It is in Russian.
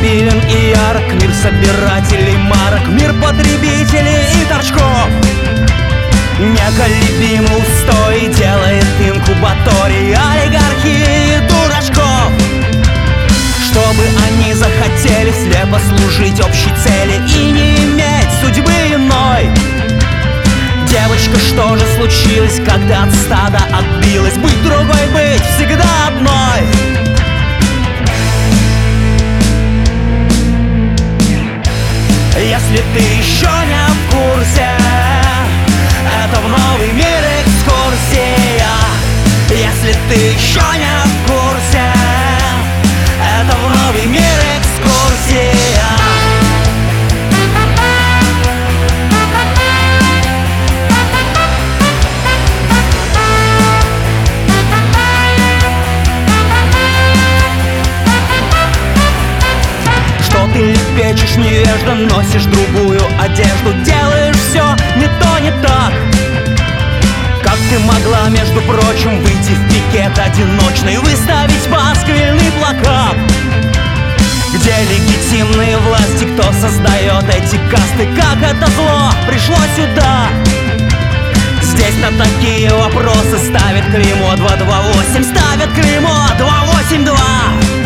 обилен и ярок, мир собирателей марок, мир потребителей и торчков. Неколебимый устой делает инкубаторий олигархии и дурачков, чтобы они захотели слепо служить общей цели и не иметь судьбы иной. Девочка, что же случилось, когда от стада отбилась? Быть другой, быть всегда одной. Если ты еще не в курсе, это в новый мир экскурсия. Если ты еще не в курсе, это в новый мир экскурсия. Ты лепечешь невежда, носишь другую одежду, делаешь все не то, не так. Как ты могла, между прочим, выйти в пикет одиночный, выставить пасквильный плакат? Где легитимные власти, кто создает эти касты? Как это зло пришло сюда? Здесь на такие вопросы ставит клеймо 228, ставит клеймо 282.